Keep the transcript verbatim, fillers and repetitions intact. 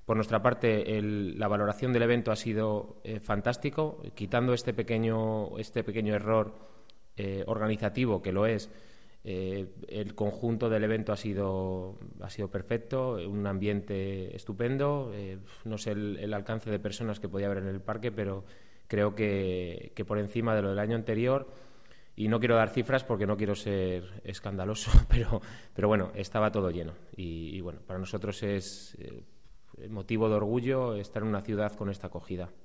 Por nuestra parte, el, la valoración del evento ha sido eh, fantástico, quitando este pequeño, este pequeño error eh, organizativo, que lo es. Eh, el conjunto del evento ha sido, ha sido perfecto, un ambiente estupendo. Eh, no sé el, el alcance de personas que podía haber en el parque, pero creo que, que por encima de lo del año anterior. Y no quiero dar cifras porque no quiero ser escandaloso, pero, pero bueno, estaba todo lleno. Y, y bueno, para nosotros es eh, motivo de orgullo estar en una ciudad con esta acogida.